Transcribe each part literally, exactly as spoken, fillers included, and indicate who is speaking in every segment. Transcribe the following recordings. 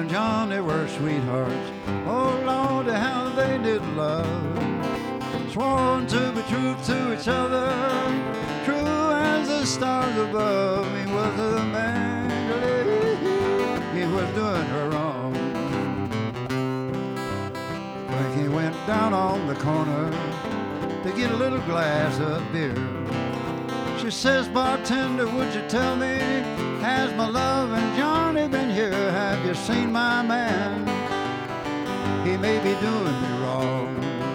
Speaker 1: and Johnny were sweethearts. Oh, Lord, how they did love. Sworn to be true to each other, true as the stars above. He was a man, he was doing her wrong. Frankie went down on the corner to get a little glass of beer. She says, bartender, would you tell me, has my love and Johnny been here? Have you seen my man? He may be doing me wrong.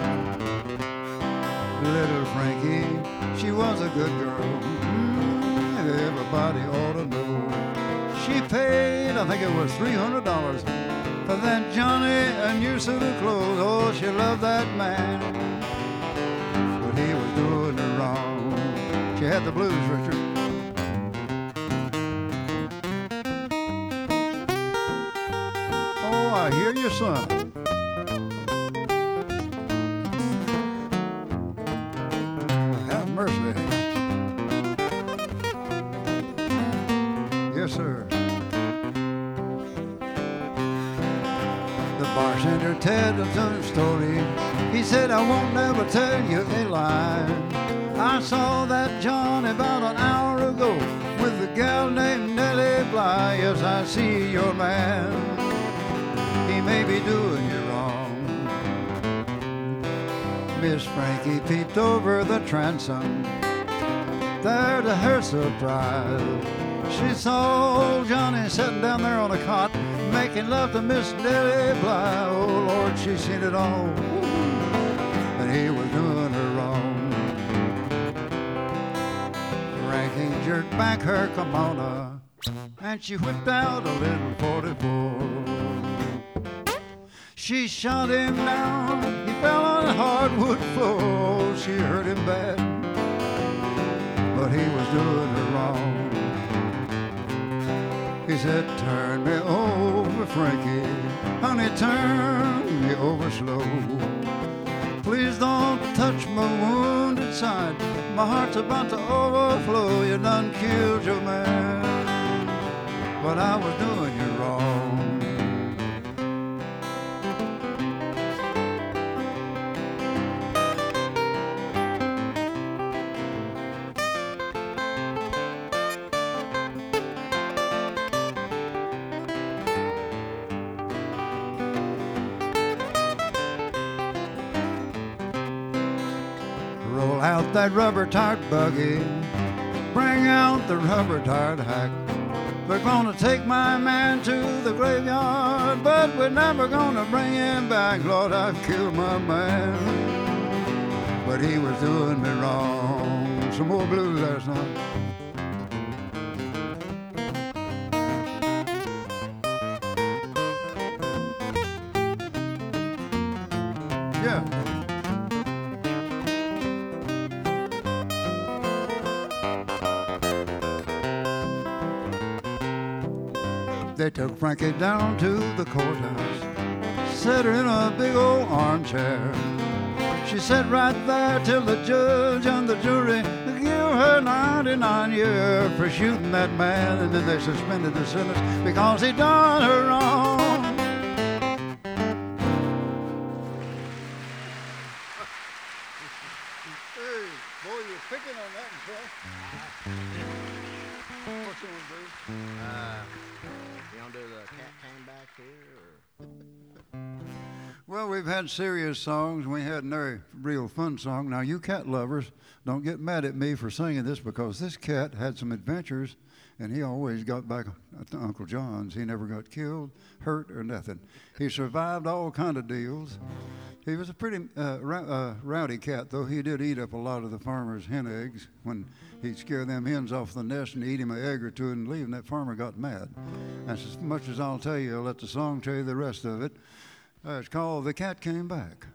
Speaker 1: Little Frankie, she was a good girl. Mm, everybody ought to know. She paid, I think it was three hundred dollars for that Johnny a new suit of clothes. Oh, she loved that man, but he was doing her wrong. She had the blues, Richard. Oh, I hear you, son. Have mercy. Yes, sir. The bartender told a story. He said, I won't never tell you a lie. I saw that Johnny about an hour ago with a gal named Nellie Bly. Yes, I see your man. He may be doing you wrong. Miss Frankie peeped over the transom. There to her surprise, she saw old Johnny sitting down there on a cot, making love to Miss Nellie Bly. Oh, Lord, she seen it all, and he was doing her wrong. Frankie jerked back her kimono, and she whipped out a little forty-four. She shot him down, he fell on the hardwood floor. She hurt him bad, but he was doing her wrong. He said, turn me over, Frankie, honey, turn me over slow. Please don't touch my wounded side, my heart's about to overflow. You done killed your man, but I was doing you wrong. Roll out that rubber-tired buggy, bring out the rubber-tired hack. We're gonna take my man to the graveyard, but we're never gonna bring him back. Lord, I've killed my man, but he was doing me wrong. Some more blues last night. Yeah. They took Frankie down to the courthouse, set her in a big old armchair. She sat right there till the judge and the jury give her ninety-nine years for shooting that man, and then they suspended the sentence because he done her wrong. Hey, boy, you're picking on that, bro. What's going on, Bruce?
Speaker 2: Uh, you want to do the cat came back here? Or?
Speaker 1: Well, we've had serious songs. We had a real fun song. Now, you cat lovers, don't get mad at me for singing this, because this cat had some adventures, and he always got back to Uncle John's. He never got killed, hurt, or nothing. He survived all kind of deals. He was a pretty uh, uh, rowdy cat, though. He did eat up a lot of the farmers' hen eggs. When he'd scare them hens off the nest and eat him an egg or two and leave, and that farmer got mad. That's as much as I'll tell you. I'll let the song tell you the rest of it. Uh, it's called The Cat Came Back.